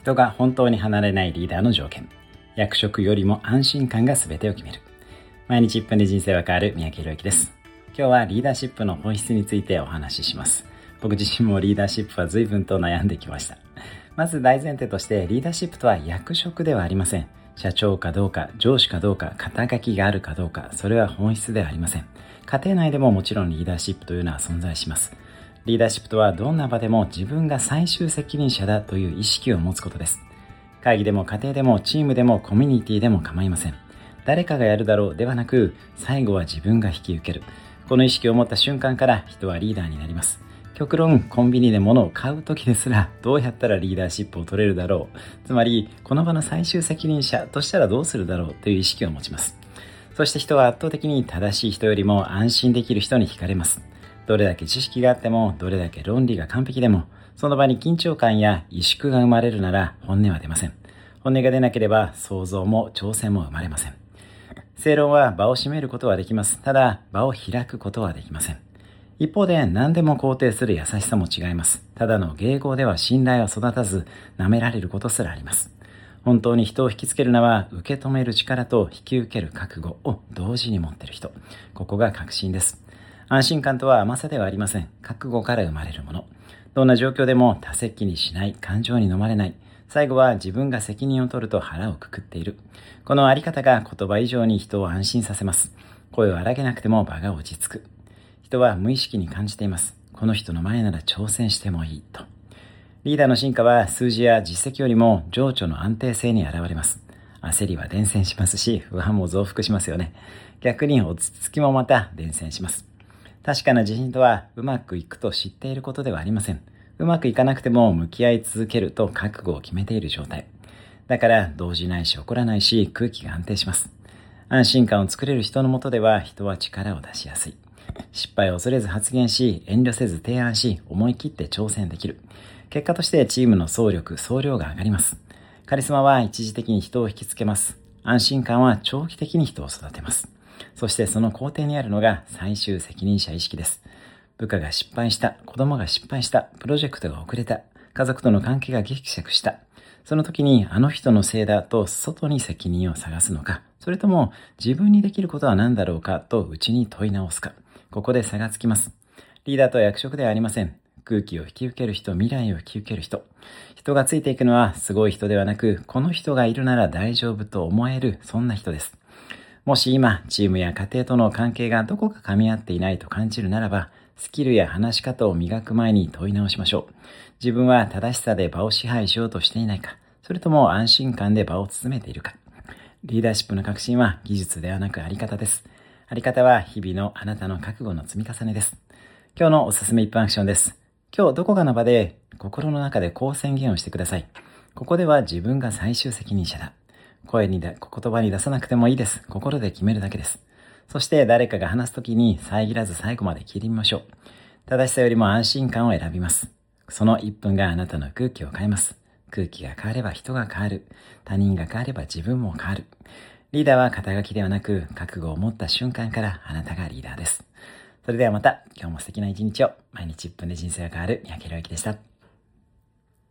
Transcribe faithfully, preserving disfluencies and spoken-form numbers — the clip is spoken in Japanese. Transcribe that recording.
人が本当に離れないリーダーの条件。役職よりも安心感が全てを決める。毎日いっぷんで人生は変わる三宅宏之です。今日はリーダーシップの本質についてお話しします。僕自身もリーダーシップは随分と悩んできました。まず大前提として、リーダーシップとは役職ではありません。社長かどうか、上司かどうか、肩書きがあるかどうか、それは本質ではありません。家庭内でももちろんリーダーシップというのは存在します。リーダーシップとはどんな場でも自分が最終責任者だという意識を持つことです。会議でも家庭でもチームでもコミュニティでも構いません。誰かがやるだろうではなく、最後は自分が引き受ける。この意識を持った瞬間から人はリーダーになります。極論、コンビニで物を買うときですら、どうやったらリーダーシップを取れるだろう。つまり、この場の最終責任者としたらどうするだろうという意識を持ちます。そして人は圧倒的に正しい人よりも安心できる人に惹かれます。どれだけ知識があっても、どれだけ論理が完璧でも、その場に緊張感や萎縮が生まれるなら本音は出ません。本音が出なければ想像も挑戦も生まれません。正論は場を占めることはできます。ただ、場を開くことはできません。一方で何でも肯定する優しさも違います。ただの迎合では信頼は育たず、舐められることすらあります。本当に人を引きつけるのは、受け止める力と引き受ける覚悟を同時に持っている人。ここが確信です。安心感とは甘さではありません。覚悟から生まれるもの。どんな状況でも他責にしない、感情に飲まれない。最後は自分が責任を取ると腹をくくっている。このあり方が言葉以上に人を安心させます。声を荒げなくても場が落ち着く。人は無意識に感じています。この人の前なら挑戦してもいいと。リーダーの進化は数字や実績よりも情緒の安定性に現れます。焦りは伝染しますし、不安も増幅しますよね。逆に落ち着きもまた伝染します。確かな自信とは、うまくいくと知っていることではありません。うまくいかなくても向き合い続けると覚悟を決めている状態。だから動じないし怒らないし、空気が安定します。安心感を作れる人の下では、人は力を出しやすい。失敗を恐れず発言し、遠慮せず提案し、思い切って挑戦できる。結果としてチームの総力、総量が上がります。カリスマは一時的に人を引きつけます。安心感は長期的に人を育てます。そしてその工程にあるのが最終責任者意識です。部下が失敗した、子供が失敗した、プロジェクトが遅れた、家族との関係がギクシャクした。その時にあの人のせいだと外に責任を探すのか、それとも自分にできることは何だろうかと内に問い直すか。ここで差がつきます。リーダーとは役職ではありません。空気を引き受ける人、未来を引き受ける人。人がついていくのはすごい人ではなく、この人がいるなら大丈夫と思える、そんな人です。もし今、チームや家庭との関係がどこか噛み合っていないと感じるならば、スキルや話し方を磨く前に問い直しましょう。自分は正しさで場を支配しようとしていないか、それとも安心感で場を包めているか。リーダーシップの核心は技術ではなくあり方です。あり方は日々のあなたの覚悟の積み重ねです。今日のおすすめいっぷんアクションです。今日どこかの場で心の中でこう宣言をしてください。ここでは自分が最終責任者だ。声にだ、言葉に出さなくてもいいです。心で決めるだけです。そして誰かが話すときに遮らず最後まで聞いてみましょう。正しさよりも安心感を選びます。そのいっぷんがあなたの空気を変えます。空気が変われば人が変わる。他人が変われば自分も変わる。リーダーは肩書きではなく、覚悟を持った瞬間からあなたがリーダーです。それではまた、今日も素敵な一日を。毎日いっぷんで人生が変わる三宅宏之でした。